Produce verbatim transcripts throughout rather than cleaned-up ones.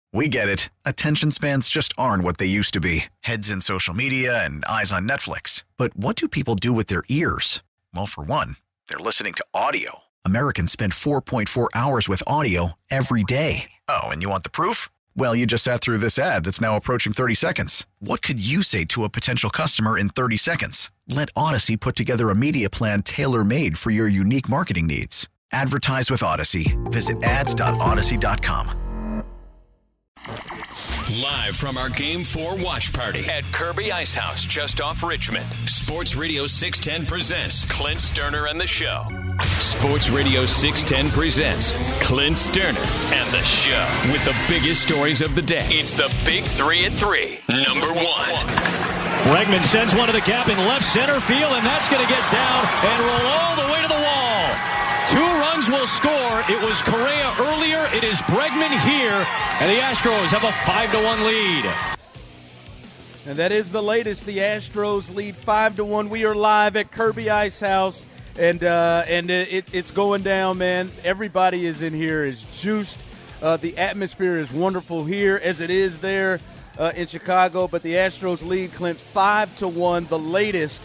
We get it. Attention spans just aren't what they used to be. Heads in social media and eyes on Netflix. But what do people do with their ears? Well, for one, they're listening to audio. Americans spend four point four hours with audio every day. Oh, and you want the proof? Well, you just sat through this ad that's now approaching thirty seconds. What could you say to a potential customer in thirty seconds? Let Odyssey put together a media plan tailor-made for your unique marketing needs. Advertise with Odyssey. Visit ads dot odyssey dot com. Live from our Game four watch party at Kirby Ice House, just off Richmond. Sports Radio six ten presents Clint Sterner and the Show. Sports Radio six ten presents Clint Sterner and the Show. With the biggest stories of the day. It's the Big Three at Three. Number one. Bregman sends one to the gap in left center field, and that's going to get down and roll all the way to the wall. Two runs will score. It was Correa earlier. It is Bregman here. And the Astros have a five to one lead. And that is the latest. The Astros lead five to one. We are live at Kirby Ice House. And uh, and it, it's going down, man. Everybody is in here, is juiced. Uh, the atmosphere is wonderful here, as it is there uh, in Chicago. But the Astros lead, Clint, five to one. The latest.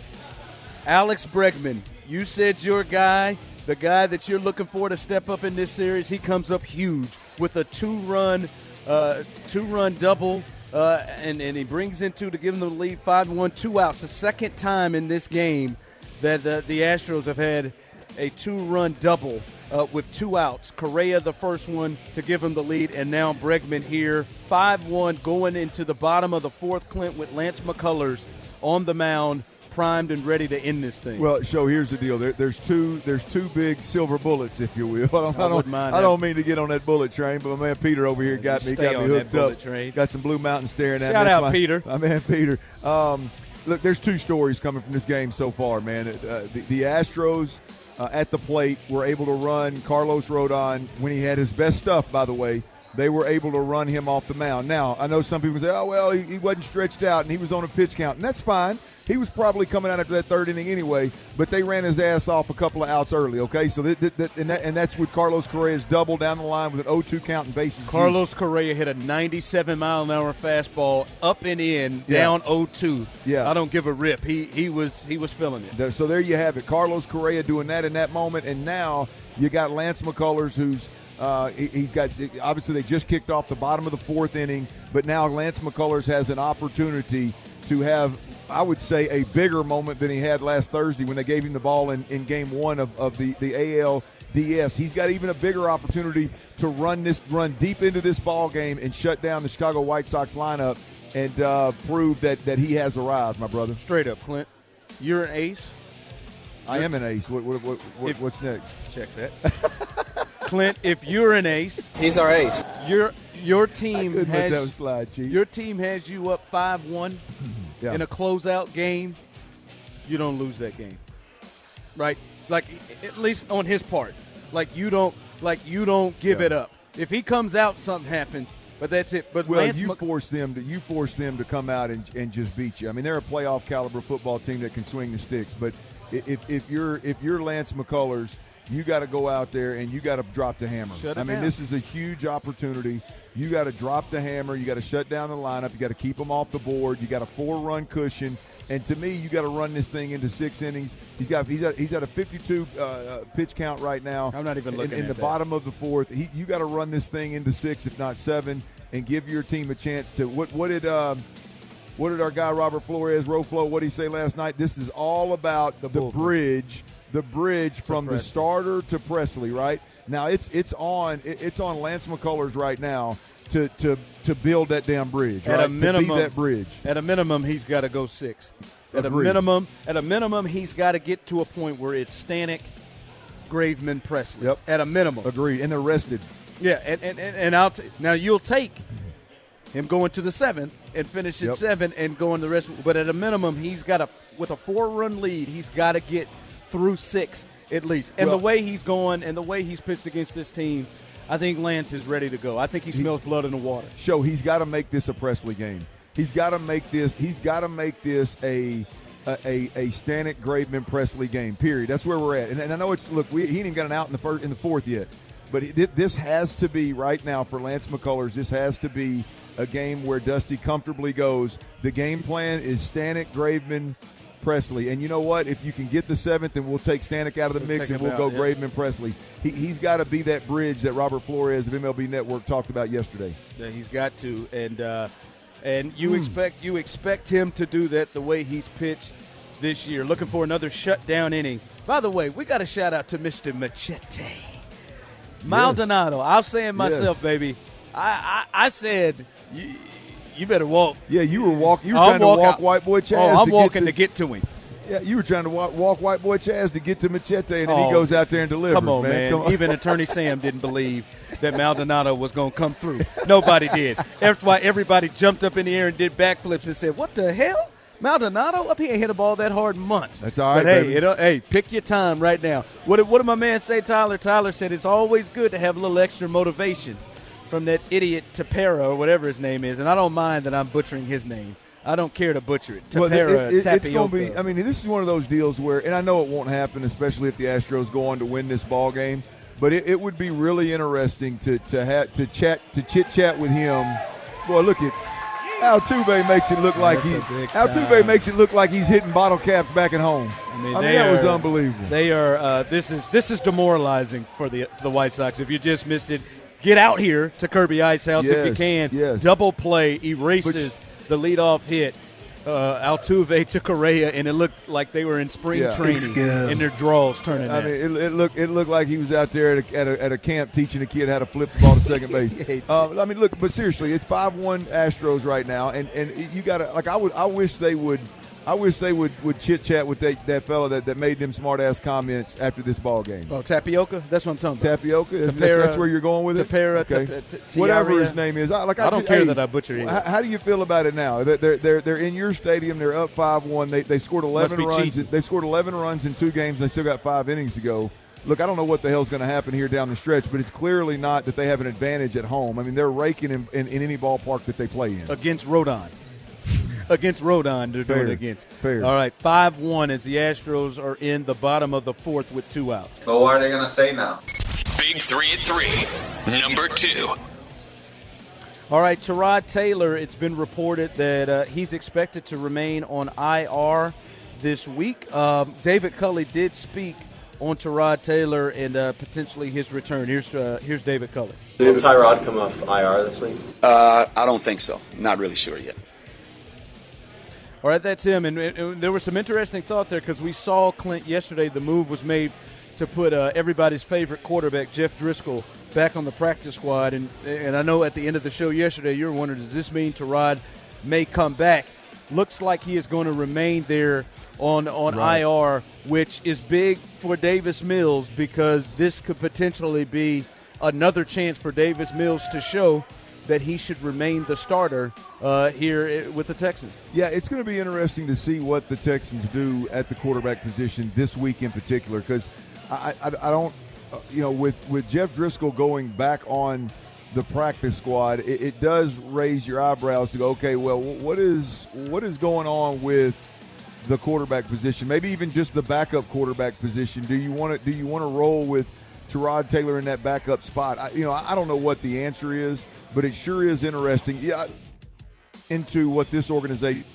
Alex Bregman, you said your guy. The guy that you're looking for to step up in this series, he comes up huge with a two-run, uh, two-run double, uh, and, and he brings in two to give them the lead, five to one, two outs. The second time in this game that the, the Astros have had a two-run double uh, with two outs. Correa, the first one, to give them the lead, and now Bregman here, five one, going into the bottom of the fourth, Clint, with Lance McCullers on the mound, primed and ready to end this thing. Well, so here's the deal. There, there's two. There's two big silver bullets, if you will. I don't. I, I, don't, mind I don't mean to get on that bullet train, but my man Peter over here got me. Got me hooked up. Train. Got some Blue Mountain staring at me. Shout out, my, Peter. My man Peter. Um, look, there's two stories coming from this game so far, man. Uh, the, the Astros uh, at the plate were able to run Carlos Rodon when he had his best stuff. By the way, they were able to run him off the mound. Now, I know some people say, "Oh, well, he, he wasn't stretched out and he was on a pitch count," and that's fine. He was probably coming out after that third inning anyway, but they ran his ass off a couple of outs early, okay? So that, that, that, and, that, and that's with Carlos Correa's double down the line with an oh two count and bases. Carlos juice. Correa hit a ninety-seven mile an hour fastball up and in, Yeah. down oh two. Yeah. I don't give a rip. He he was he was feeling it. So there you have it. Carlos Correa doing that in that moment, and now you got Lance McCullers, who's uh, he, he's got – obviously they just kicked off the bottom of the fourth inning, but now Lance McCullers has an opportunity to have, I would say, a bigger moment than he had last Thursday when they gave him the ball in, in game one of, of the, the A L D S. He's got even a bigger opportunity to run this run deep into this ball game and shut down the Chicago White Sox lineup and uh, prove that, that he has arrived, my brother. Straight up, Clint. You're an ace. I am an ace. What, what, what, what, If- what's next? Check that. Clint, if you're an ace, He's our ace. your your I team couldn't let that one has slide, Chief. your team has you up five one Yeah. in a closeout game. You don't lose that game, right? Like at least on his part, like you don't like you don't give Yeah. it up. If he comes out, something happens. But that's it. But Well, Lance you Mc- force them to you force them to come out and, and just beat you. I mean, they're a playoff caliber football team that can swing the sticks. But if if you're if you're Lance McCullers, you got to go out there and you got to drop the hammer. Shut it I mean, down. this is a huge opportunity. You got to drop the hammer. You got to shut down the lineup. You got to keep them off the board. You got a four-run cushion. And to me, you got to run this thing into six innings. He's got he's at he's at a fifty-two uh, pitch count right now. I'm not even in, looking in at the that. bottom of the fourth. He, you got to run this thing into six, if not seven, and give your team a chance to. What what did um, what did our guy Robert Flores Roflo? What did he say last night? This is all about the, bullpen. bridge, the bridge from the Presley. starter to Presley. Right now, it's it's on it, it's on Lance McCullers right now to to to build that damn bridge. At right? a minimum, to be that bridge. At a minimum, he's got to go six. At Agreed. a minimum, at a minimum, he's got to get to a point where it's Stanek, Graveman, Presley. Yep. At a minimum. Agreed, and they're rested. Yeah, and and, and, and I'll t- now you'll take him going to the seventh and finish at Yep. seven and going the rest. But at a minimum, he's got to with a four-run lead, he's got to get through six at least. And Well- the way he's going and the way he's pitched against this team, I think Lance is ready to go. I think he smells blood in the water. Show he's got to make this a Presley game. He's got to make this. He's got to make this a a a, a Stanek Graveman Presley game. Period. That's where we're at. And, and I know it's look. We, he ain't even got an out in the first in the fourth yet. but it, this has to be right now for Lance McCullers. This has to be a game where Dusty comfortably goes. The game plan is Stanek, Graveman, Presley. And you know what? If you can get the seventh, then we'll take Stanek out of the we'll mix and we'll out, go yeah. Graveman, Presley. He, he's got to be that bridge that Robert Flores of M L B Network talked about yesterday. Yeah, he's got to. And uh, and you mm. expect you expect him to do that the way he's pitched this year. Looking for another shutdown inning. By the way, we got a shout out to Mister Machete. Maldonado. Yes. I was saying myself, yes. baby. I, I, I said you, you better walk. Yeah, you were walking. You were trying walk to walk out. White Boy Chaz. Oh, I'm to walking get to, to get to him. Yeah, you were trying to walk, walk White Boy Chaz to get to Machete, and then oh, he goes out there and delivers. Come on, man. man. Come on. Even Attorney Sam didn't believe that Maldonado was going to come through. Nobody did. That's why everybody jumped up in the air and did backflips and said, "What the hell? Maldonado up here ain't hit a ball that hard in months." That's all right, but hey, baby. It, hey, pick your time right now. What did, what did my man say, Tyler? Tyler said it's always good to have a little extra motivation from that idiot Tapera or whatever his name is, and I don't mind that I'm butchering his name. I don't care to butcher it. Tapera, well, it, it, it's going to be. I mean, this is one of those deals where, and I know it won't happen, especially if the Astros go on to win this ball game. But it, it would be really interesting to to have to chat to chit chat with him. Boy, look at Altuve makes it look like he's Altuve makes it look like he's hitting bottle caps back at home. I mean, I mean that are, was unbelievable. They are. Uh, this is this is demoralizing for the the White Sox. If you just missed it, get out here to Kirby Ice House yes, if you can. Yes. Double play erases but, the leadoff hit. Uh, Altuve to Correa, and it looked like they were in spring yeah. training and their draws turning. I out. mean, it, it looked it looked like he was out there at a, at a, at a camp teaching a kid how to flip the ball to second base. uh, I mean, look, but seriously, it's five one Astros right now, and, and you got to like I would I wish they would. I wish they would, would chit-chat with that, that fella that, that made them smart-ass comments after this ball game. Oh, Tapioca? That's what I'm talking about. Tapioca? Tapera, that's, that's where you're going with it? Tapera, okay. t- t- Whatever his name is. I, like, I, I don't do, care hey, that I butcher it. How, how do you feel about it now? They're, they're, they're in your stadium. They're up five one. They, they scored eleven runs. They scored eleven runs in two games. They still got five innings to go. Look, I don't know what the hell's going to happen here down the stretch, but it's clearly not that they have an advantage at home. I mean, they're raking in, in, in any ballpark that they play in. Against Rodon. Against Rodon, they're Fair. doing it against. Fair. All right, five one as the Astros are in the bottom of the fourth with two outs. But what are they going to say now? Big three at three. Number two. All right, Tyrod Taylor, it's been reported that uh, he's expected to remain on I R this week. Um, David Culley did speak on Tyrod Taylor and uh, potentially his return. Here's uh, here's David Culley. Will Tyrod come off I R this week? Uh, I don't think so. Not really sure yet. All right, that's him. And, and there was some interesting thought there because we saw, Clint, yesterday the move was made to put uh, everybody's favorite quarterback, Jeff Driscoll, back on the practice squad. And and I know at the end of the show yesterday you were wondering, does this mean Tyrod may come back? Looks like he is going to remain there on, on right. I R, which is big for Davis Mills because this could potentially be another chance for Davis Mills to show that he should remain the starter uh, here with the Texans. Yeah, it's going to be interesting to see what the Texans do at the quarterback position this week in particular because I, I, I don't, you know, with, with Jeff Driscoll going back on the practice squad, it, it does raise your eyebrows to go, okay, well, what is what is going on with the quarterback position? Maybe even just the backup quarterback position. Do you want to do you want to roll with Tyrod Taylor in that backup spot? I, you know, I don't know what the answer is. But it sure is interesting yeah, into what this organization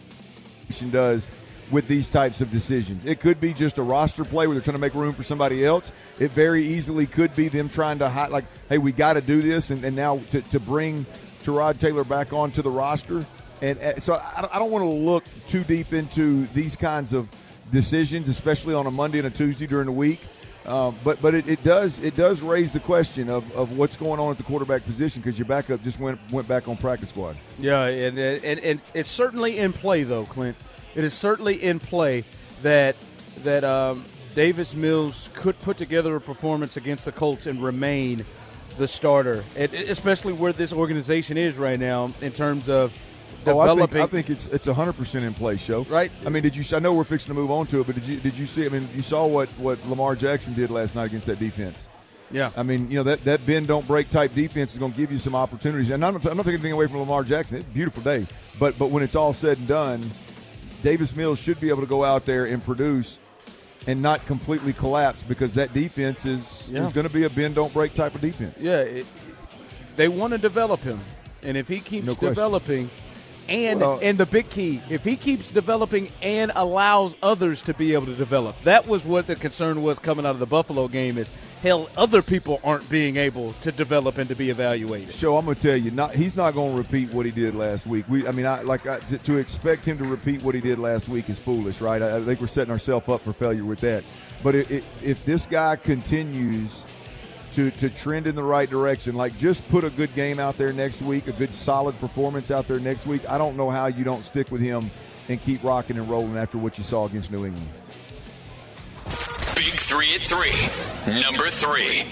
does with these types of decisions. It could be just a roster play where they're trying to make room for somebody else. It very easily could be them trying to hide, like, hey, we got to do this, and, and now to, to bring Tyrod Taylor back onto the roster. And uh, so I, I don't want to look too deep into these kinds of decisions, especially on a Monday and a Tuesday during the week. Um, but but it, it does it does raise the question of, of what's going on at the quarterback position because your backup just went went back on practice squad. Yeah, and, and, and it's certainly in play though, Clint. It is certainly in play that that um, Davis Mills could put together a performance against the Colts and remain the starter, and especially where this organization is right now in terms of developing. Oh, I, think, I think it's it's one hundred percent in play, Show. Right. I mean, did you? I know we're fixing to move on to it, but did you did you see? I mean, you saw what, what Lamar Jackson did last night against that defense. Yeah. I mean, you know, that, that bend don't break type defense is going to give you some opportunities. And I'm not, I'm not taking anything away from Lamar Jackson. It's a beautiful day, but but when it's all said and done, Davis Mills should be able to go out there and produce and not completely collapse, because that defense is, yeah. is going to be a bend-don't-break type of defense. Yeah, it, they want to develop him. And if he keeps no developing – And well, and the big key, if he keeps developing and allows others to be able to develop, that was what the concern was coming out of the Buffalo game is, hell, other people aren't being able to develop and to be evaluated. So I'm going to tell you, not, he's not going to repeat what he did last week. We, I mean, I, like I, to, to expect him to repeat what he did last week is foolish, right? I, I think we're setting ourselves up for failure with that. But it, it, if this guy continues to, to trend in the right direction, like just put a good game out there next week, a good solid performance out there next week, I don't know how you don't stick with him and keep rocking and rolling after what you saw against New England. Big three at three. Number three.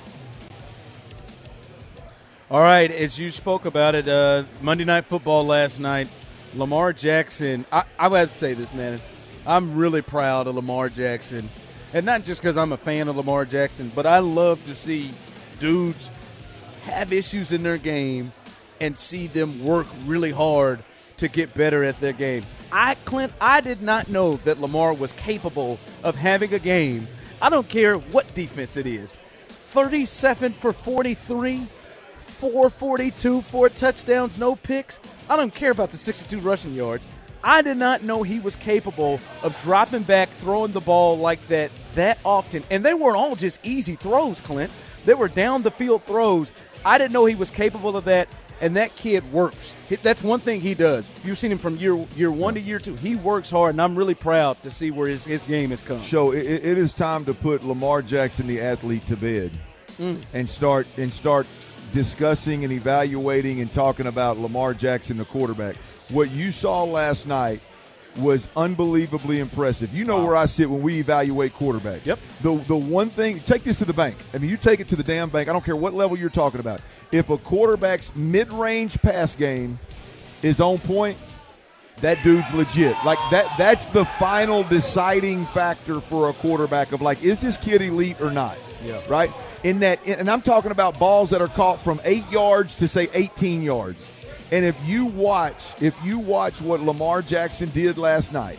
All right, as you spoke about it, uh, Monday Night Football last night, Lamar Jackson, I, I would to say this, man. I'm really proud of Lamar Jackson. And not just because I'm a fan of Lamar Jackson, but I love to see dudes have issues in their game and see them work really hard to get better at their game. I, Clint, I did not know that Lamar was capable of having a game. I don't care what defense it is. thirty-seven for forty-three, four forty-two, four touchdowns, no picks. I don't care about the sixty-two rushing yards. I did not know he was capable of dropping back, throwing the ball like that that often. And they weren't all just easy throws, Clint. They were down-the-field throws. I didn't know he was capable of that, and that kid works. That's one thing he does. You've seen him from year year one to year two. He works hard, and I'm really proud to see where his, his game has come. So it, it is time to put Lamar Jackson, the athlete, to bed mm. and start and start discussing and evaluating and talking about Lamar Jackson, the quarterback. What you saw last night was unbelievably impressive. You know wow. where I sit when we evaluate quarterbacks. Yep. The the one thing, take this to the bank. I mean, you take it to the damn bank. I don't care what level you're talking about. If a quarterback's mid-range pass game is on point, that dude's legit. Like that that's the final deciding factor for a quarterback of like, is this kid elite or not? Yeah. Right? In that, and I'm talking about balls that are caught from eight yards to say eighteen yards. And if you watch, if you watch what Lamar Jackson did last night,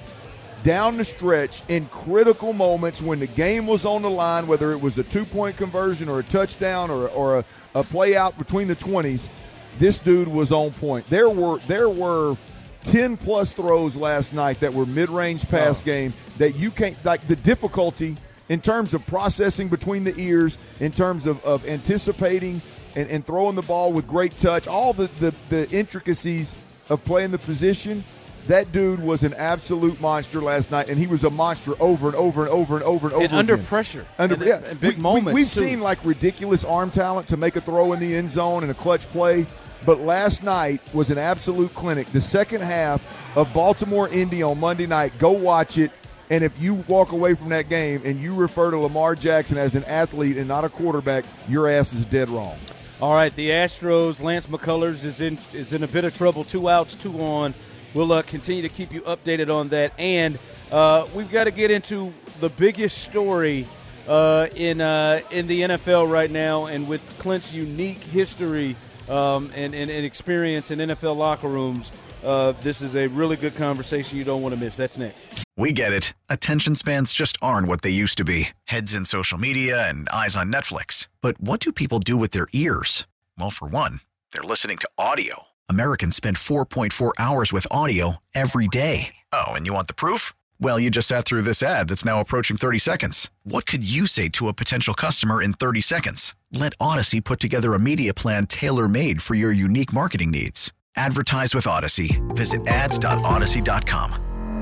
down the stretch in critical moments when the game was on the line, whether it was a two-point conversion or a touchdown or, or a, a play out between the twenties, this dude was on point. There were there were ten plus throws last night that were mid-range pass oh. game that you can't, like the difficulty in terms of processing between the ears, in terms of, of anticipating And, and throwing the ball with great touch, all the, the, the intricacies of playing the position, that dude was an absolute monster last night, and he was a monster over and over and over and over and over and under again. pressure. Under and, yeah, and big we, moments. We, we've too. seen like ridiculous arm talent to make a throw in the end zone and a clutch play, but last night was an absolute clinic. The second half of Baltimore-Indy on Monday night, go watch it. And if you walk away from that game and you refer to Lamar Jackson as an athlete and not a quarterback, your ass is dead wrong. All right, the Astros, Lance McCullers is in is in a bit of trouble. Two outs, two on. We'll uh, continue to keep you updated on that. And uh, we've got to get into the biggest story uh, in uh, in the N F L right now. And with Clint's unique history um, and, and, and experience in N F L locker rooms, uh, this is a really good conversation you don't want to miss. That's next. We get it. Attention spans just aren't what they used to be. Heads in social media and eyes on Netflix. But what do people do with their ears? Well, for one, they're listening to audio. Americans spend four point four hours with audio every day. Oh, and you want the proof? Well, you just sat through this ad that's now approaching thirty seconds. What could you say to a potential customer in thirty seconds? Let Odyssey put together a media plan tailor-made for your unique marketing needs. Advertise with Odyssey. Visit ads dot odyssey dot com.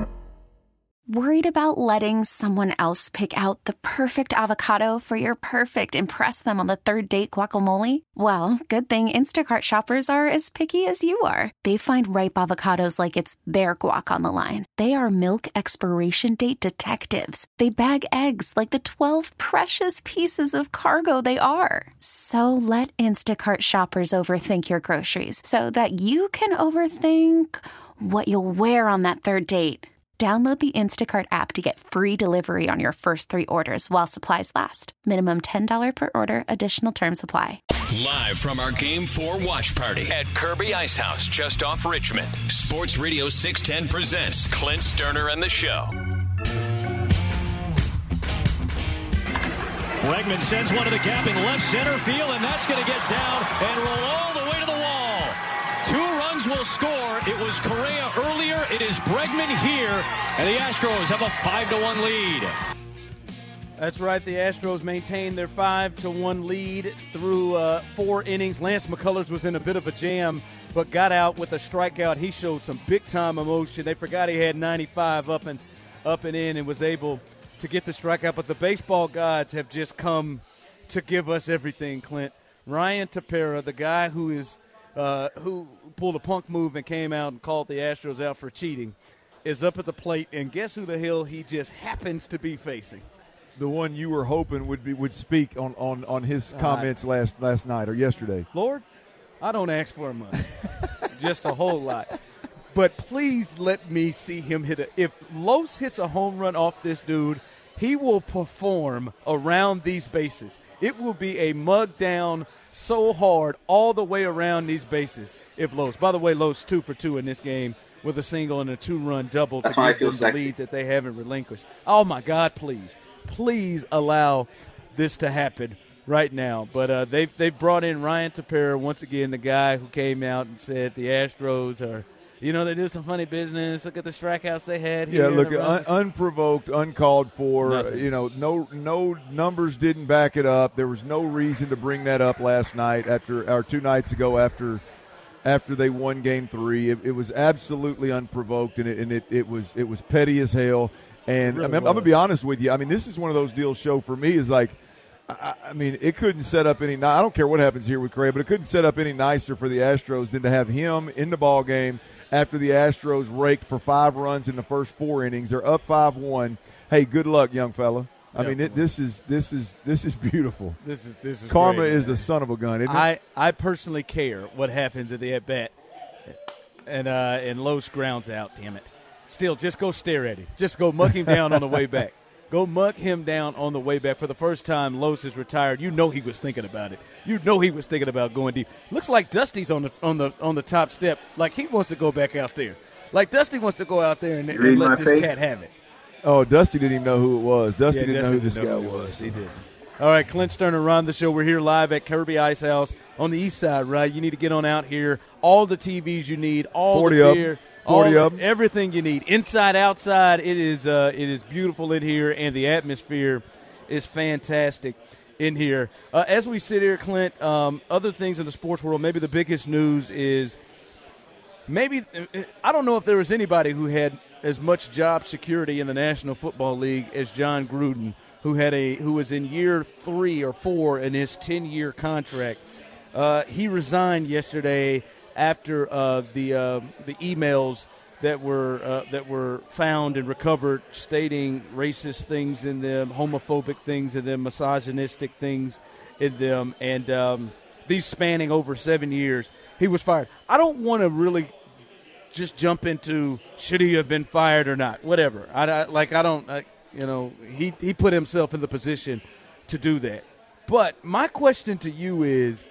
Worried about letting someone else pick out the perfect avocado for your perfect impress them on the third date guacamole? Well, good thing Instacart shoppers are as picky as you are. They find ripe avocados like it's their guac on the line. They are milk expiration date detectives. They bag eggs like the twelve precious pieces of cargo they are. So let Instacart shoppers overthink your groceries so that you can overthink what you'll wear on that third date. Download the Instacart app to get free delivery on your first three orders while supplies last. Minimum ten dollars per order. Additional terms apply. Live from our Game four watch party at Kirby Ice House just off Richmond. Sports Radio six ten presents Clint Sterner and the Show. Bregman sends one to the gap in left center field, and that's going to get down and roll all the way to the wall. Two runs will score. It was Correa earlier. It is Bregman here, and the Astros have a five to one lead. That's right. The Astros maintain their five to one lead through uh, four innings. Lance McCullers was in a bit of a jam, but got out with a strikeout. He showed some big-time emotion. They forgot he had ninety-five up and up and in and was able to get the strikeout. But the baseball gods have just come to give us everything, Clint. Ryan Tepera, the guy who is uh, who pulled a punk move and came out and called the Astros out for cheating, is up at the plate. And guess who the hell he just happens to be facing? The one you were hoping would be would speak on, on, on his comments uh, last last night or yesterday. Lord, I don't ask for much, just a whole lot. But please let me see him hit it. If Los hits a home run off this dude, he will perform around these bases. It will be a mug down so hard all the way around these bases if Los. By the way, Los two for two in this game with a single and a two-run double That's to give them the sexy. lead that they haven't relinquished. Oh, my God, please. Please allow this to happen right now. But uh, they've, they've brought in Ryan Tepera, once again, the guy who came out and said the Astros are, you know, they did some funny business. Look at the strikeouts they had here. Yeah, look, un- unprovoked, uncalled for. Nothing. You know, no no numbers didn't back it up. There was no reason to bring that up last night after or two nights ago after after they won Game Three. It, it was absolutely unprovoked, and it and it, it was it was petty as hell. And really I mean, I'm, I'm gonna be honest with you. I mean, this is one of those deals. Show for me is like, I, I mean, it couldn't set up any. I don't care what happens here with Correa, but it couldn't set up any nicer for the Astros than to have him in the ball game after the Astros raked for five runs in the first four innings. They're up five one. Hey, good luck, young fella. I yep. mean, it, this is this is this is beautiful. This is this is karma great, is man. a son of a gun, isn't it? I, I personally care what happens at the at bat, and uh, and Los grounds out. Damn it. Still, just go stare at him. Just go muck him down on the way back. Go muck him down on the way back. For the first time, Los is retired. You know he was thinking about it. You know he was thinking about going deep. Looks like Dusty's on the on the on the top step. Like he wants to go back out there. Like Dusty wants to go out there and, and let this face? cat have it. Oh, Dusty didn't even know who it was. Dusty yeah, didn't Dusty know who this didn't guy know who was. was. He did. All right, Clint Sterner on the show. We're here live at Kirby Ice House on the east side, right? You need to get on out here. All the T Vs you need, all forty the up. beer. forty All, of them. Everything you need, inside, outside. It is uh, it is beautiful in here, and the atmosphere is fantastic in here. Uh, as we sit here, Clint, um, other things in the sports world, maybe the biggest news is maybe I don't know if there was anybody who had as much job security in the National Football League as John Gruden, who had a who was in year three or four in his ten-year contract. Uh, he resigned yesterday after uh, the uh, the emails that were uh, that were found and recovered, stating racist things in them, homophobic things in them, misogynistic things in them, and um, these spanning over seven years. He was fired. I don't want to really just jump into should he have been fired or not. Whatever. I, I like. I don't. I, you know. He he put himself in the position to do that. But my question to you is,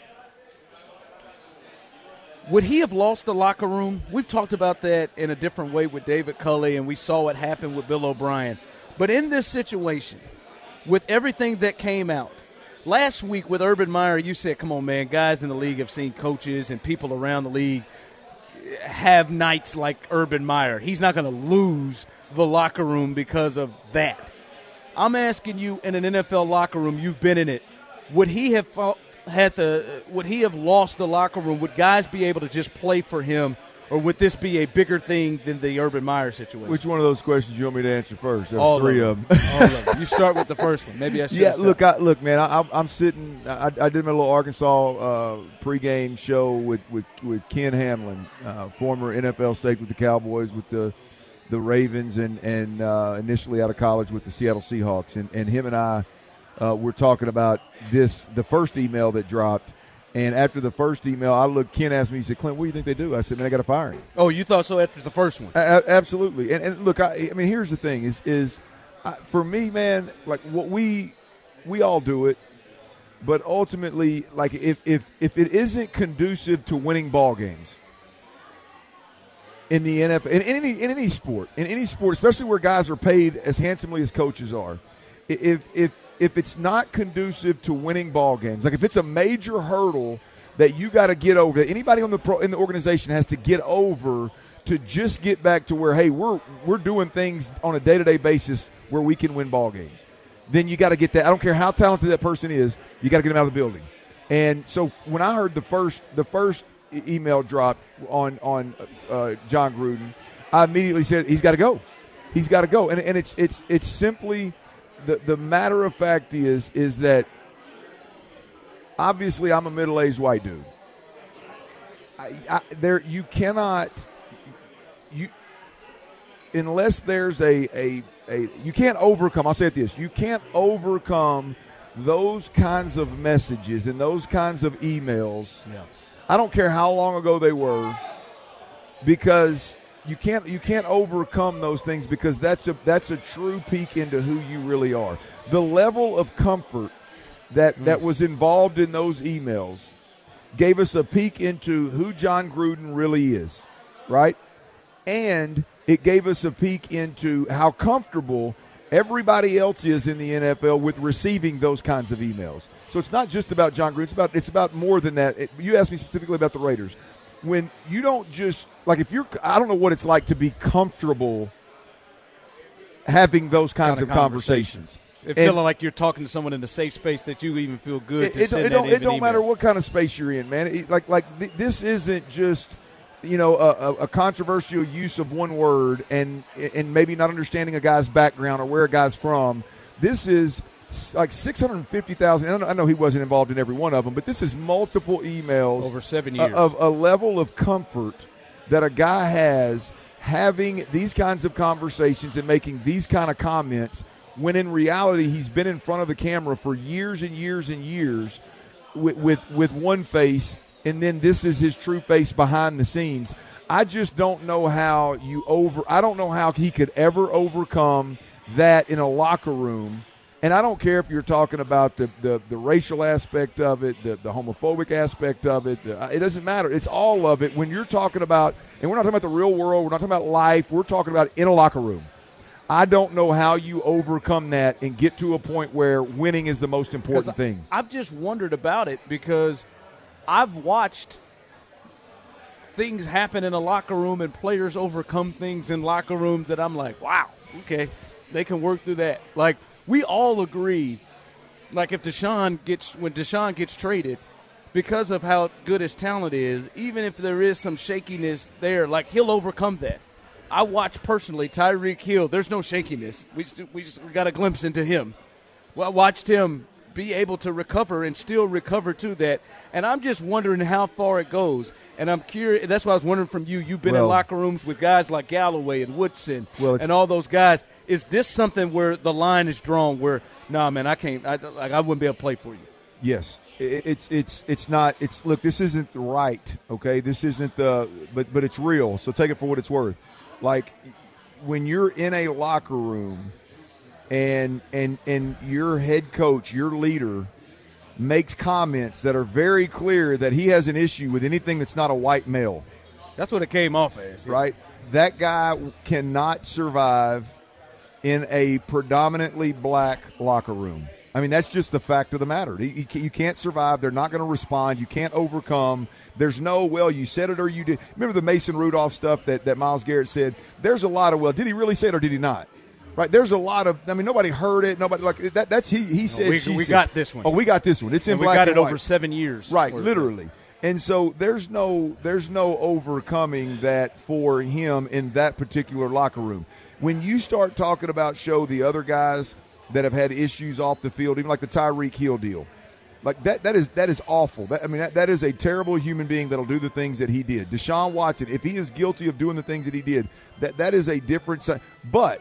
would he have lost the locker room? We've talked about that in a different way with David Culley, and we saw what happened with Bill O'Brien. But in this situation, with everything that came out, last week with Urban Meyer, you said, come on, man, guys in the league have seen coaches and people around the league have nights like Urban Meyer. He's not going to lose the locker room because of that. I'm asking you, in an N F L locker room, you've been in it, would he have fought, had the would he have lost the locker room? Would guys be able to just play for him, or would this be a bigger thing than the Urban Meyer situation? Which one of those questions you want me to answer first? There's All three of of them. them. All of them. You start with the first one. Maybe I should. Yeah, look, I, look, man. I, I'm sitting. I, I did my little Arkansas uh, pregame show with with, with Ken Hamlin, uh, former N F L safety with the Cowboys, with the the Ravens, and and uh, initially out of college with the Seattle Seahawks, and and him and I uh, were talking about this, the first email that dropped. And after the first email, I looked. Ken asked me, he said, "Clint, what do you think they do?" I said, "Man, I got to fire him." Oh, you thought so after the first one? A- absolutely. And, and look, I, I mean, here's the thing: is is I, for me, man, like what we we all do it, but ultimately, like if if if it isn't conducive to winning ball games in the N F L, in any in any sport, in any sport, especially where guys are paid as handsomely as coaches are, if if if it's not conducive to winning ball games, like if it's a major hurdle that you got to get over, that anybody on the pro, in the organization has to get over to just get back to where, hey, we're we're doing things on a day-to-day basis where we can win ball games, then you got to get that. I don't care how talented that person is, you got to get them out of the building. And so when I heard the first the first email drop on on uh, Jon Gruden, I immediately said he's got to go. He's got to go. And and it's it's it's simply the the matter of fact is is that obviously I'm a middle-aged white dude. I, I, there you cannot you unless there's a, a a you can't overcome. I'll say it this: you can't overcome those kinds of messages and those kinds of emails. Yeah. I don't care how long ago they were, because you can't you can't overcome those things, because that's a that's a true peek into who you really are. The level of comfort that mm. that was involved in those emails gave us a peek into who Jon Gruden really is, right? And it gave us a peek into how comfortable everybody else is in the N F L with receiving those kinds of emails. So it's not just about Jon Gruden. It's about it's about more than that. It, you asked me specifically about the Raiders. When you don't just – like if you're – I don't know what it's like to be comfortable having those kinds kind of, of conversations. conversations. It feeling like you're talking to someone in a safe space that you even feel good it, to it, send it that don't, even It don't email. matter what kind of space you're in, man. It, like like th- this isn't just – you know, a, a controversial use of one word and and maybe not understanding a guy's background or where a guy's from. This is like six hundred fifty thousand. I know he wasn't involved in every one of them, but this is multiple emails. Over seven years. Of a level of comfort that a guy has having these kinds of conversations and making these kind of comments, when in reality he's been in front of the camera for years and years and years with with, with one face, and then this is his true face behind the scenes. I just don't know how you over – I don't know how he could ever overcome that in a locker room. And I don't care if you're talking about the, the, the racial aspect of it, the, the homophobic aspect of it. The, it doesn't matter. It's all of it. When you're talking about – and we're not talking about the real world. We're not talking about life. We're talking about in a locker room. I don't know how you overcome that and get to a point where winning is the most important thing. I've just wondered about it because – I've watched things happen in a locker room and players overcome things in locker rooms that I'm like, wow, okay, they can work through that. Like, we all agree, like if Deshaun gets – when Deshaun gets traded, because of how good his talent is, even if there is some shakiness there, like he'll overcome that. I watched personally Tyreek Hill. There's no shakiness. We just, we just we got a glimpse into him. Well, I watched him be able to recover and still recover to that. And I'm just wondering how far it goes. And I'm curious. That's why I was wondering from you. You've been well, in locker rooms with guys like Galloway and Woodson well, and all those guys. Is this something where the line is drawn where, nah, man, I can't, I, like, I wouldn't be able to play for you? Yes. It, it's it's it's not. It's look, this isn't right, okay? This isn't the – but but it's real, so take it for what it's worth. Like, when you're in a locker room and and and your head coach, your leader – makes comments that are very clear that he has an issue with anything that's not a white male. That's what it came off as. Yeah. Right? That guy cannot survive in a predominantly black locker room. I mean, that's just the fact of the matter. He, he, you can't survive. They're not going to respond. You can't overcome. There's no, well, you said it or you did. Remember the Mason Rudolph stuff that, that Myles Garrett said? There's a lot of, well, did he really say it or did he not? Right, there's a lot of. I mean, nobody heard it. Nobody like that. That's he. He said. No, we she we said. got this one. Oh, we got this one. It's in and we black got and it white. over seven years. Right, literally. And so there's no there's no overcoming that for him in that particular locker room. When you start talking about show the other guys that have had issues off the field, even like the Tyreek Hill deal, like that that is that is awful. That, I mean, that, that is a terrible human being that'll do the things that he did. Deshaun Watson, if he is guilty of doing the things that he did, that that is a different side. But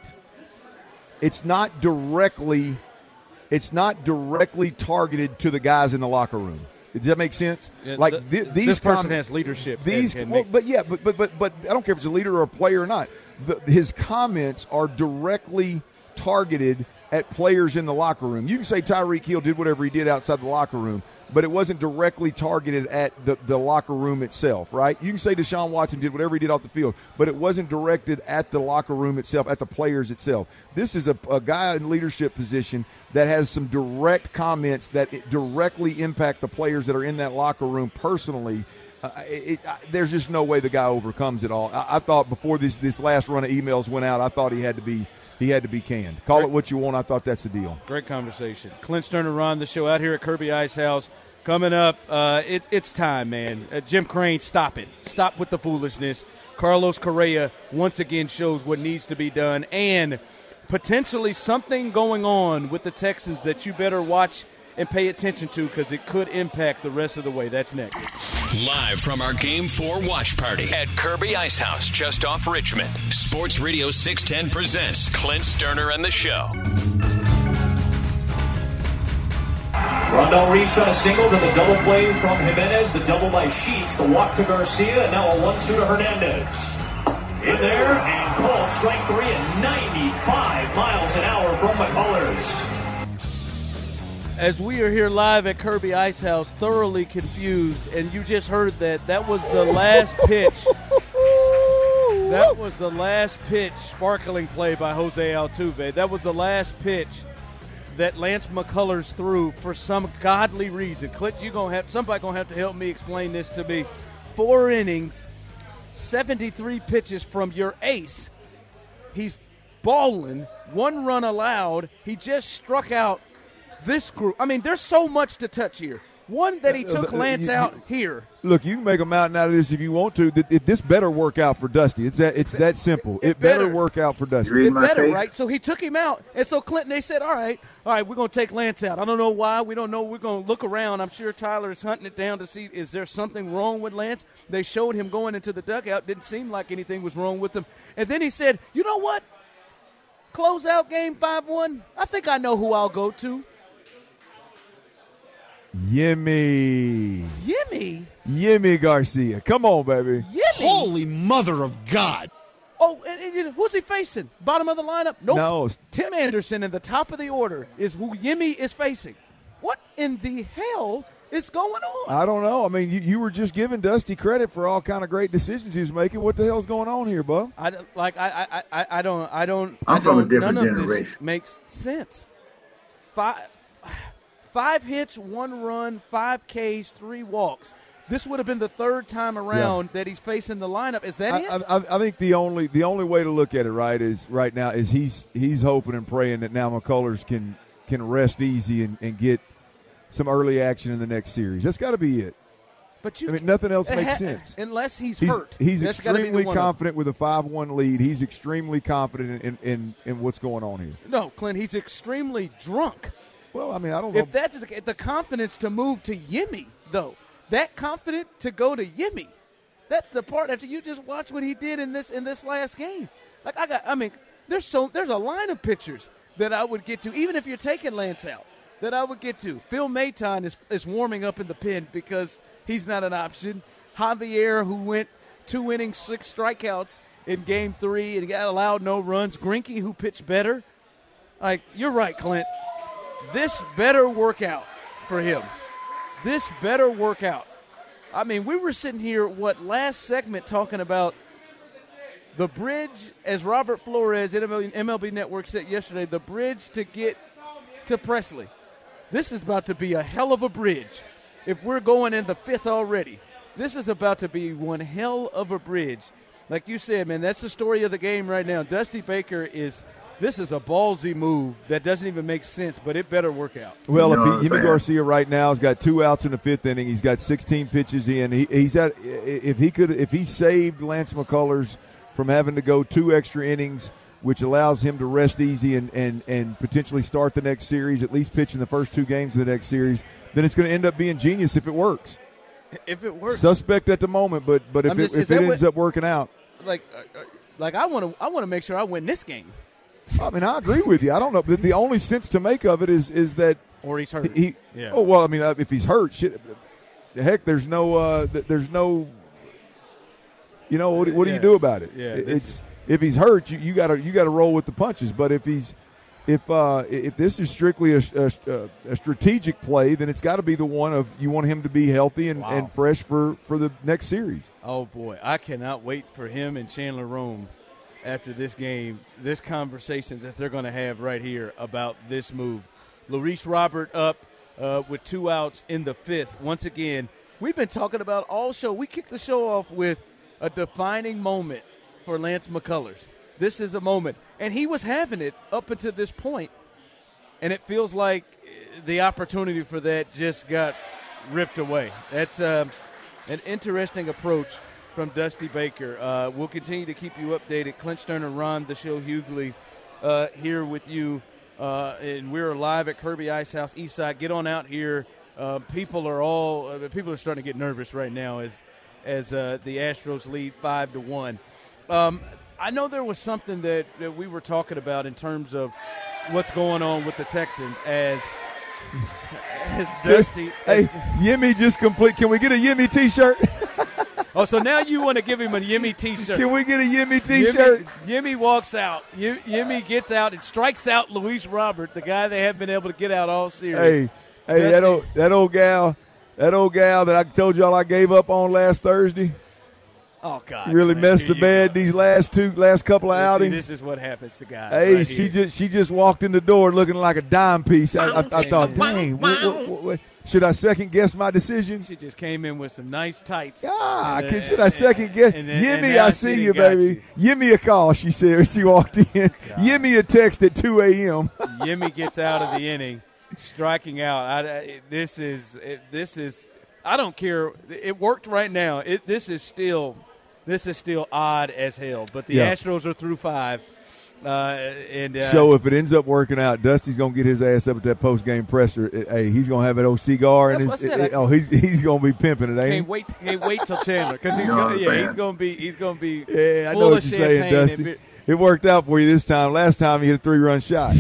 it's not directly it's not directly targeted to the guys in the locker room. Does that make sense? Yeah, like the, th- these this person com- has leadership. These and, and well, make- but yeah, but but but but I don't care if it's a leader or a player or not. The, his comments are directly targeted at players in the locker room. You can say Tyreek Hill did whatever he did outside the locker room, but it wasn't directly targeted at the, the locker room itself, right? You can say Deshaun Watson did whatever he did off the field, but it wasn't directed at the locker room itself, at the players itself. This is a, a guy in leadership position that has some direct comments that it directly impact the players that are in that locker room personally. Uh, it, it, uh, there's just no way the guy overcomes it all. I, I thought before this this last run of emails went out, I thought he had to be he had to be canned. Call Great. it what you want. I thought that's the deal. Great conversation. Clint Sterner, Ron, the show out here at Kirby Ice House. Coming up, uh, it's it's time, man. Uh, Jim Crane, stop it. Stop with the foolishness. Carlos Correa once again shows what needs to be done, and potentially something going on with the Texans that you better watch and pay attention to, because it could impact the rest of the way. That's next. Live from our Game four watch party at Kirby Ice House, just off Richmond. Sports Radio six ten presents Clint Sterner and the Show. Rondell Reed shot a single to the double play from Jimenez, the double by Sheets, the walk to Garcia, and now a one two to Hernandez. In there, and called strike three at ninety-five miles an hour from McCullers. As we are here live at Kirby Ice House, thoroughly confused, and you just heard that, that was the last pitch. That was the last pitch, sparkling play by Jose Altuve. That was the last pitch that Lance McCullers threw for some godly reason. Clint, you gonna have somebody gonna have to help me explain this to me. Four innings, seventy-three pitches from your ace. He's balling, one run allowed. He just struck out this group. I mean, there's so much to touch here. One, that he took Lance out here. Look, you can make a mountain out of this if you want to. This better work out for Dusty. It's that it's that simple. It, it better. better work out for Dusty. It better, right? So he took him out. And so Clinton, they said, all right, all right, we're going to take Lance out. I don't know why. We don't know. We're going to look around. I'm sure Tyler's hunting it down to see, is there something wrong with Lance? They showed him going into the dugout. Didn't seem like anything was wrong with him. And then he said, you know what? Close out game five one. I think I know who I'll go to. Yimmy. Yimmy? Yimmy Garcia. Come on, baby. Yimmy? Holy mother of God. Oh, and, and who's he facing? Bottom of the lineup? Nope. No. Tim Anderson in the top of the order is who Yimmy is facing. What in the hell is going on? I don't know. I mean, you, you were just giving Dusty credit for all kind of great decisions he was making. What the hell's going on here, bub? I, like, I, I, I, I don't, I don't, I'm I from don't, a different none generation. Of this makes sense. Five. Five hits, one run, five Ks, three walks. This would have been the third time around yeah. that he's facing the lineup. Is that I, it? I, I think the only the only way to look at it right is right now is he's he's hoping and praying that now McCullers can can rest easy and, and get some early action in the next series. That's got to be it. But you, I mean, nothing else makes ha- sense unless he's, he's hurt. He's That's extremely confident with a five one lead. He's extremely confident in, in, in what's going on here. No, Clint, he's extremely drunk. Well, I mean, I don't know. If that's the, the confidence to move to Yimmy, though, that confident to go to Yimmy, that's the part after you just watch what he did in this in this last game. Like I got, I mean, there's so there's a line of pitchers that I would get to, even if you're taking Lance out, that I would get to. Phil Maton is is warming up in the pen because he's not an option. Javier, who went two innings, six strikeouts in game three and got allowed no runs. Greinke, who pitched better. Like, you're right, Clint. This better work out for him. This better work out. I mean, we were sitting here, what, last segment talking about the bridge, as Robert Flores at M L B Network said yesterday, the bridge to get to Presley. This is about to be a hell of a bridge. If we're going in the fifth already, this is about to be one hell of a bridge. Like you said, man, that's the story of the game right now. Dusty Baker is – this is a ballsy move that doesn't even make sense, but it better work out. Well, if he, Yimmy Garcia right now has got two outs in the fifth inning, he's got sixteen pitches in. He, he's at if he could if he saved Lance McCullers from having to go two extra innings, which allows him to rest easy and, and, and potentially start the next series, at least pitch in the first two games of the next series, then it's going to end up being genius if it works. If it works, suspect at the moment, but but if just, it, if it ends what, up working out, like like I want to I want to make sure I win this game. I mean, I agree with you. I don't know. The, the only sense to make of it is is that or he's hurt. He, yeah. Oh well, I mean, if he's hurt, shit. Heck, there's no uh, there's no. You know what? What do yeah. you do about it? Yeah, it's if he's hurt, you, you gotta you gotta roll with the punches. But if he's if uh, if this is strictly a, a, a strategic play, then it's got to be the one of you want him to be healthy and, wow. and fresh for, for the next series. Oh, boy. I cannot wait for him and Chandler Rome after this game, this conversation that they're going to have right here about this move. Luis Robert up uh, with two outs in the fifth. Once again, we've been talking about all show. We kicked the show off with a defining moment for Lance McCullers. This is a moment. And he was having it up until this point, and it feels like the opportunity for that just got ripped away. That's uh, an interesting approach from Dusty Baker. Uh, we'll continue to keep you updated. Clint Sterner, Ron, the show Hughley uh, here with you, uh, and we're live at Kirby Ice House Eastside. Get on out here. Uh, people are all uh, people are starting to get nervous right now as as uh, the Astros lead five to one. Um, I know there was something that, that we were talking about in terms of what's going on with the Texans as as Dusty. Hey, Yimmy just complete. Can we get a Yimmy T-shirt? Oh, so now you want to give him a Yimmy T-shirt. Can we get a Yimmy T-shirt? Yimmy, Yimmy walks out. Y- Yimmy gets out and strikes out Luis Robert, the guy they have been able to get out all series. Hey, hey, Dusty. that old that old gal, that old gal that I told y'all I gave up on last Thursday. Oh, God. He really messed the bed these last two, last couple of See, outings. This is what happens to guys. Hey, right she here. just she just walked in the door looking like a dime piece. I, I, I thought, dang, what, what, what, what, should I second guess my decision? She just came in with some nice tights. Ah, and, can, uh, should I second guess? and, and, Yimmy, and I see you, baby. You. Yimmy a call, she said when she walked in. Yimmy a text at two a.m. Yimmy gets out of the inning, striking out. I, I, this is it, this is. I don't care. It worked right now. It, this is still. This is still odd as hell, but the yeah. Astros are through five. Uh, and uh, So if it ends up working out, Dusty's going to get his ass up at that post-game presser. Hey, he's going to have an old cigar. And his, it, it, oh, he's he's going to be pimping it, ain't can't he? Wait, can't wait till Chandler because he's going yeah, he's going to be he's going to be yeah, I full know what of you're champagne. saying, Dusty. And it worked out for you this time. Last time he hit a three-run shot.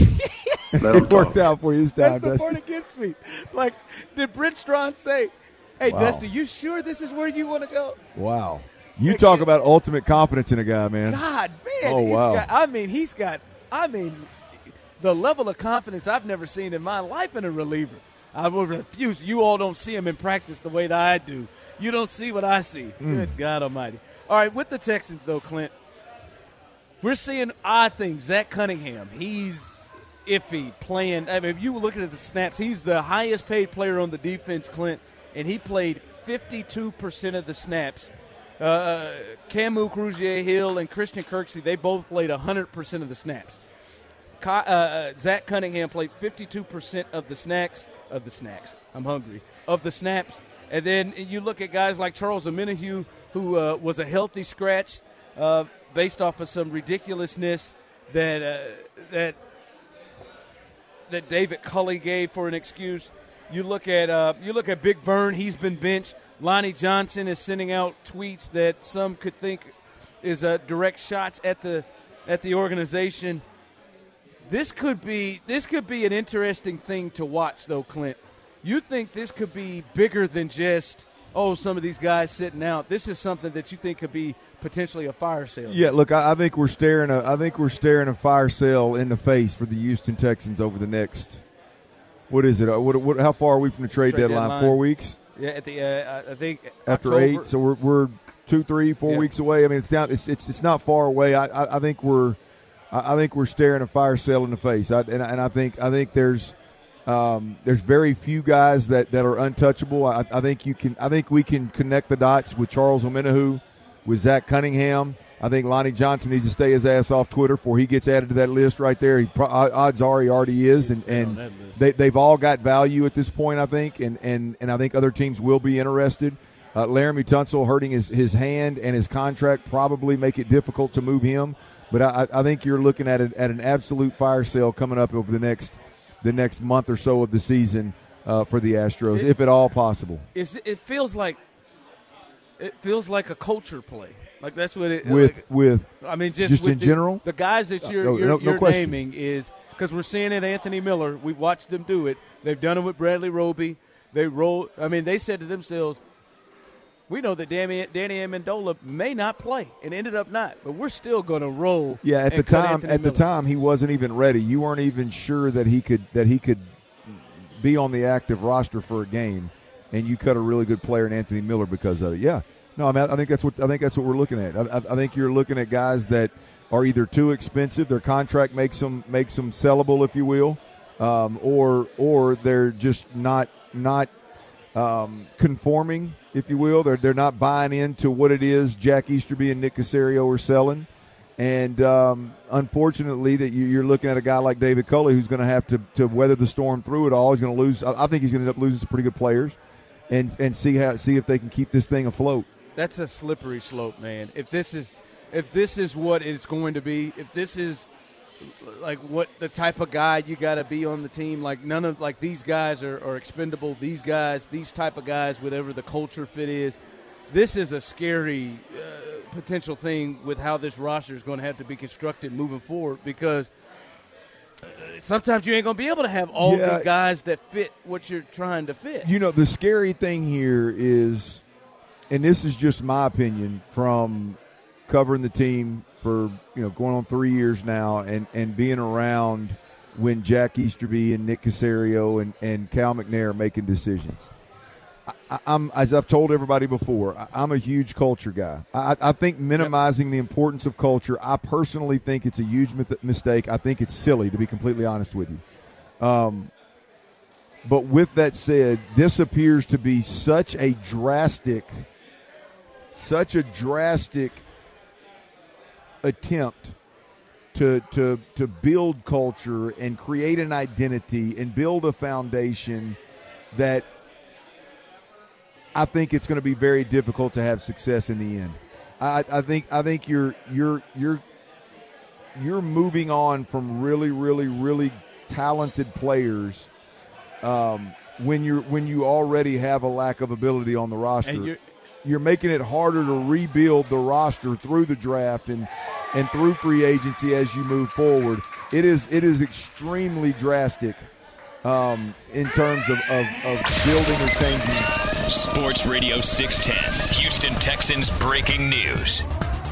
It worked out for you this time, That's the Dusty. part that gets me. Like, did Brent Strawn say, hey, wow. Dusty, you sure this is where you want to go? Wow. You talk about ultimate confidence in a guy, man. God, man. Oh, wow. Got, I mean, he's got, I mean, the level of confidence I've never seen in my life in a reliever. I will refuse. You all don't see him in practice the way that I do. You don't see what I see. Mm. Good God almighty. All right, with the Texans, though, Clint, we're seeing odd things. Zach Cunningham, he's iffy playing. I mean, if you look at the snaps, he's the highest paid player on the defense, Clint, and he played fifty-two percent of the snaps. Uh, Camu Cruzier-Hill and Christian Kirksey, they both played one hundred percent of the snaps. Uh, uh, Zach Cunningham played fifty-two percent of the snacks, of the snacks, I'm hungry, of the snaps. And then you look at guys like Charles Omenihu, who uh, was a healthy scratch uh, based off of some ridiculousness that uh, that that David Culley gave for an excuse. You look at uh, you look at Big Vern, he's been benched. Lonnie Johnson is sending out tweets that some could think is uh, direct shots at the at the organization. This could be this could be an interesting thing to watch, though, Clint. You think this could be bigger than just oh, some of these guys sitting out. This is something that you think could be potentially a fire sale. Yeah, look, I, I think we're staring a I think we're staring a fire sale in the face for the Houston Texans over the next. What is it? What, what, how far are we from the trade, trade deadline? deadline? Four weeks. Yeah, at the uh, I think after October. eight, so we're we're two, three, four yeah. weeks away. I mean, it's down. It's it's it's not far away. I I, I think we're I, I think we're staring a fire sale in the face. I, and and I think I think there's um, there's very few guys that, that are untouchable. I, I think you can. I think we can connect the dots with Charles Omenihu, with Zach Cunningham. I think Lonnie Johnson needs to stay his ass off Twitter before he gets added to that list right there. He, odds are he already is, and, and they, they've all got value at this point, I think, and, and, and I think other teams will be interested. Uh, Laramie Tunsil hurting his, his hand and his contract probably make it difficult to move him, but I, I think you're looking at it, at an absolute fire sale coming up over the next the next month or so of the season uh, for the Astros, it, if at all possible. It's, it feels like it feels like a culture play. Like that's what it with like, with. I mean, just, just with in the, general, the guys that you're no, you're, no, you're no naming is because we're seeing it. Anthony Miller, we've watched them do it. They've done it with Bradley Roby. They roll. I mean, they said to themselves, We know that Danny, Danny Amendola may not play and ended up not, but we're still going to roll. Yeah, at the time, Anthony at Miller. the time, he wasn't even ready. You weren't even sure that he could that he could be on the active roster for a game, and you cut a really good player in Anthony Miller because of it. Yeah, no, I mean, I think that's what I think that's what we're looking at. I, I think you're looking at guys that are either too expensive, their contract makes them makes them sellable, if you will, um, or or they're just not not um, conforming, if you will. They're they're not buying into what it is Jack Easterby and Nick Caserio are selling. And um, unfortunately, that you, you're looking at a guy like David Culley who's going to have to to weather the storm through it all. He's going to lose. I think he's going to end up losing some pretty good players, and and see how see if they can keep this thing afloat. That's a slippery slope, man. If this is if this is what it's going to be, if this is like what the type of guy you got to be on the team, like none of like these guys are, are expendable. These guys, these type of guys, whatever the culture fit is, this is a scary uh, potential thing with how this roster is going to have to be constructed moving forward, because uh, sometimes you ain't going to be able to have all Yeah. the guys that fit what you're trying to fit. You know, the scary thing here is, and this is just my opinion from covering the team for, you know, going on three years now, and, and being around when Jack Easterby and Nick Caserio and, and Cal McNair are making decisions. I, I'm, as I've told everybody before, I, I'm a huge culture guy. I, I think minimizing the importance of culture, I personally think it's a huge myth- mistake. I think it's silly, to be completely honest with you. Um, but with that said, this appears to be such a drastic, such a drastic attempt to to to build culture and create an identity and build a foundation that I think it's going to be very difficult to have success in the end. I, I think I think you're you're you're you're moving on from really really really talented players um, when you're when you already have a lack of ability on the roster. And you're, you're making it harder to rebuild the roster through the draft and and through free agency as you move forward. It is it is extremely drastic um, in terms of, of, of building or changing. Sports Radio six ten, Houston Texans breaking news.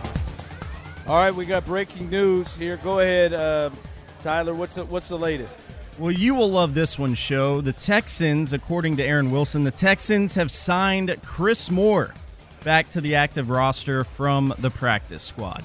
all right, we got breaking news here. Go ahead, uh, Tyler. What's the, what's the latest? Well, you will love this one, Show. The Texans, according to Aaron Wilson, the Texans have signed Chris Moore back to the active roster from the practice squad.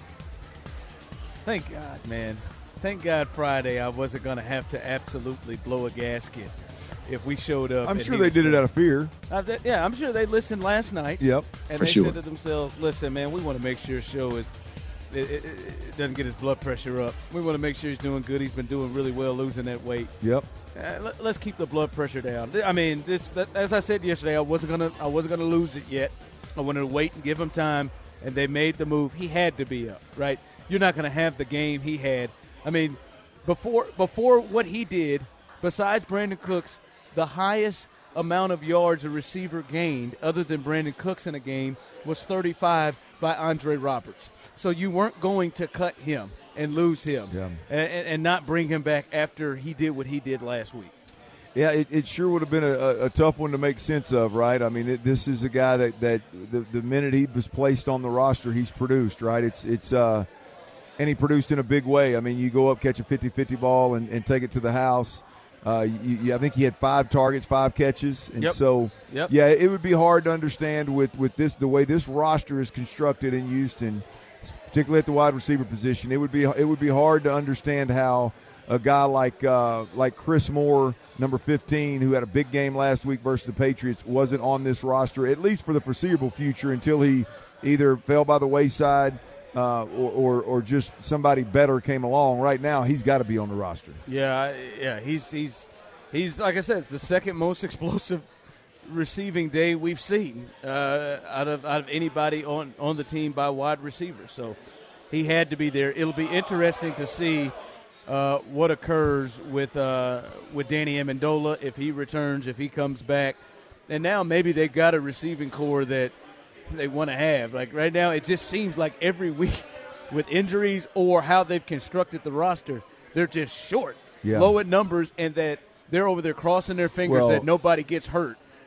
Thank God, man. Thank God Friday I wasn't going to have to absolutely blow a gasket if we showed up. I'm and sure he they was did it there. out of fear. Uh, th- yeah, I'm sure they listened last night. Yep, and for they sure. said to themselves, listen, man, we want to make sure Show is it, it, it doesn't get his blood pressure up. We want to make sure he's doing good. He's been doing really well losing that weight. Yep. Uh, let, let's keep the blood pressure down. I mean, this that, as I said yesterday, I wasn't gonna I wasn't gonna lose it yet. I wanted to wait and give him time, and they made the move. He had to be up, right? You're not gonna have the game he had. I mean, before before what he did, besides Brandon Cooks, the highest amount of yards a receiver gained, other than Brandon Cooks in a game, was thirty-five by Andre Roberts. So you weren't going to cut him and lose him Yeah. and, and not bring him back after he did what he did last week. Yeah, it, it sure would have been a, a tough one to make sense of, right? I mean, it, this is a guy that, that the, the minute he was placed on the roster, he's produced, right? It's it's uh, and he produced in a big way. I mean, you go up, catch a fifty-fifty ball, and, and take it to the house. Uh, you, you, I think he had five targets, five catches, and Yep. so Yep. yeah, it would be hard to understand with, with this the way this roster is constructed in Houston, particularly at the wide receiver position. It would be it would be hard to understand how a guy like uh, like Chris Moore, number fifteen, who had a big game last week versus the Patriots, wasn't on this roster, at least for the foreseeable future, until he either fell by the wayside uh, or, or or just somebody better came along. Right now, he's got to be on the roster. Yeah, I- yeah, he's he's he's like I said, it's the second most explosive receiving day we've seen uh, out of out of anybody on, on the team by wide receiver. So he had to be there. It'll be interesting to see uh, what occurs with uh, with Danny Amendola if he returns, if he comes back, and now maybe they've got a receiving core that they want to have. Like right now, it just seems like every week with injuries or how they've constructed the roster, they're just short, Yeah. low at numbers, and that they're over there crossing their fingers Well- that nobody gets hurt.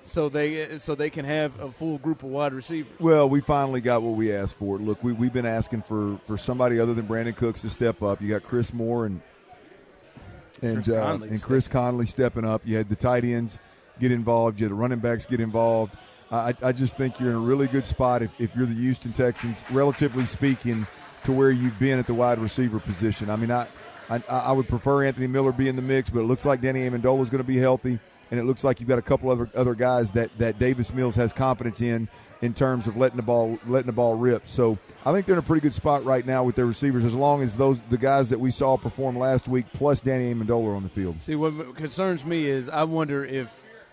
so they so they can have a full group of wide receivers. Well, we finally got what we asked for. Look, we, we've been asking for, for somebody other than Brandon Cooks to step up. You got Chris Moore and and Chris uh, Conley and Chris Conley stepping up. You had the tight ends get involved. You had the running backs get involved. I, I just think you're in a really good spot if, if you're the Houston Texans, relatively speaking, to where you've been at the wide receiver position. I mean, I I, I would prefer Anthony Miller be in the mix, but it looks like Danny Amendola is going to be healthy, and it looks like you've got a couple other other guys that, that Davis Mills has confidence in in terms of letting the ball letting the ball rip. So I think they're in a pretty good spot right now with their receivers, as long as those the guys that we saw perform last week plus Danny Amendola are on the field. See, what concerns me is I wonder if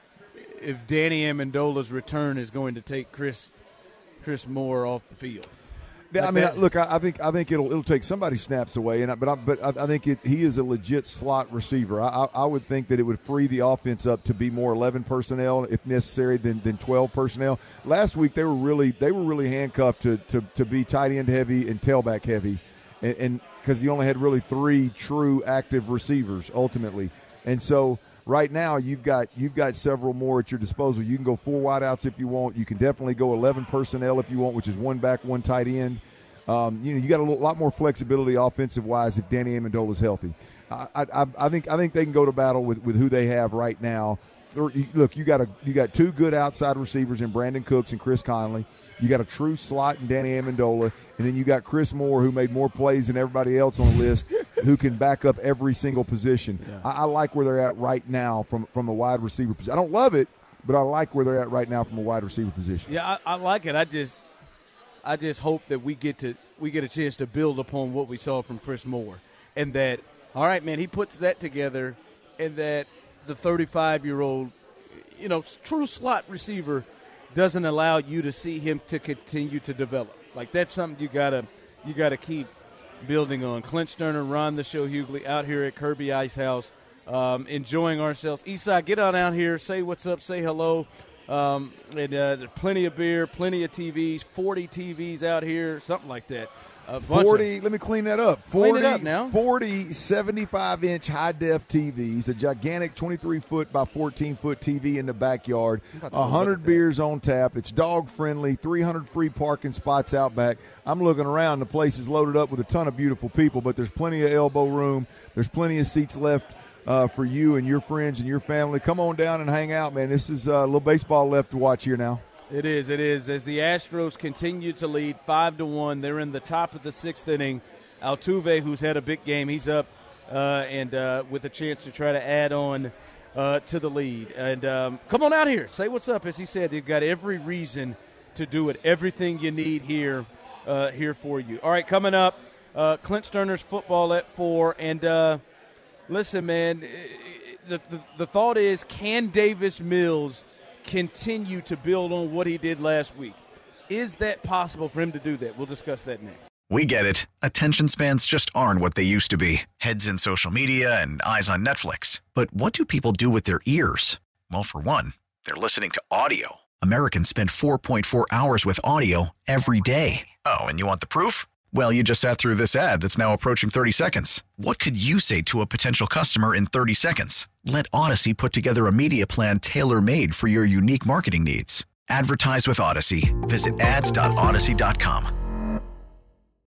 if Danny Amendola's return is going to take Chris Chris Moore off the field. Yeah, like I mean, that. look, I, I think I think it'll it'll take somebody snaps away, and I, but I, but I, I think it, he is a legit slot receiver. I, I I would think that it would free the offense up to be more eleven personnel if necessary than, than twelve personnel. Last week they were really they were really handcuffed to to, to be tight end heavy and tailback heavy, and because he only had really three true active receivers ultimately, and so. Right now, you've got you've got several more at your disposal. You can go four wideouts if you want. You can definitely go eleven personnel if you want, which is one back, one tight end. Um, you know, you got a lot more flexibility offensive wise if Danny Amendola is healthy. I, I, I think I think they can go to battle with, with who they have right now. Look, you got a you got two good outside receivers in Brandon Cooks and Chris Conley. You got a true slot in Danny Amendola, and then you got Chris Moore, who made more plays than everybody else on the list, who can back up every single position. Yeah. I, I like where they're at right now from from a wide receiver position. I don't love it, but I like where they're at right now from a wide receiver position. Yeah, I, I like it. I just I just hope that we get to we get a chance to build upon what we saw from Chris Moore, and that all right, man, he puts that together, and that the thirty-five-year-old, you know, true slot receiver doesn't allow you to see him to continue to develop. Like, that's something you gotta you gotta keep building on. Clint Sterner, Ron the Show Hughley out here at Kirby Ice House, um, enjoying ourselves. Eastside, get on out here, say what's up, say hello. Um, and uh, plenty of beer, plenty of T Vs, forty T Vs out here, something like that. A forty, let me clean that up. forty, clean it up now. forty seventy-five inch high-def T Vs, a gigantic twenty-three foot by fourteen foot T V in the backyard, one hundred beers on tap. It's dog-friendly, three hundred free parking spots out back. I'm looking around. The place is loaded up with a ton of beautiful people, but there's plenty of elbow room. There's plenty of seats left uh, for you and your friends and your family. Come on down and hang out, man. This is uh, a little baseball left to watch here now. It is, it is. As the Astros continue to lead five to one, they're in the top of the sixth inning. Altuve, who's had a big game, he's up uh, and uh, with a chance to try to add on uh, to the lead. And um, come on out here, say what's up. As he said, you've got every reason to do it. Everything you need here, uh, here for you. All right, coming up, uh, Clint Sterner's football at four. And uh, listen, man, the, the the thought is, can Davis Mills continue to build on what he did last week? Is that possible for him to do that? We'll discuss that next. We get it. Attention spans just aren't what they used to be. Heads in social media and eyes on Netflix. But what do people do with their ears? Well, for one, they're listening to audio. Americans spend four point four hours with audio every day. Oh, and you want the proof? Well, you just sat through this ad that's now approaching thirty seconds. What could you say to a potential customer in thirty seconds? Let Odyssey put together a media plan tailor-made for your unique marketing needs. Advertise with Odyssey. Visit ads dot odyssey dot com.